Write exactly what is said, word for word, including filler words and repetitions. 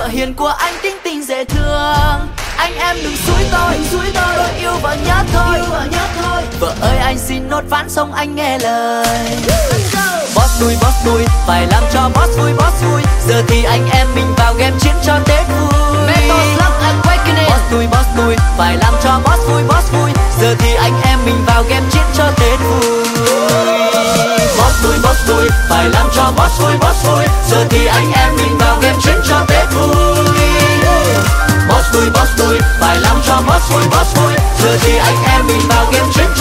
vợ hiền của anh tính tình dễ thương. Anh em đừng xúi tôi, xúi tôi, tôi yêu vợ nhớ thôi, yêu vợ nhớ thôi. Vợ ơi anh xin nốt ván xong anh nghe lời. Boss đuôi, boss đuôi, phải làm cho boss vui, boss vui. Giờ thì anh em mình vào game chiến cho Tết vui. Metal Slug Awakening. Boss đuôi, boss đuôi, phải làm cho boss vui, boss vui. Giờ thì anh em mình vào game chiến cho Tết vui. Boss đuôi, boss đuôi, phải làm cho boss vui, boss vui. Giờ thì anh em mình vào game chiến cho Tết vui. Boss đuôi, boss đuôi, phải làm cho boss vui, boss vui. Giờ thì anh em mình vào game chiến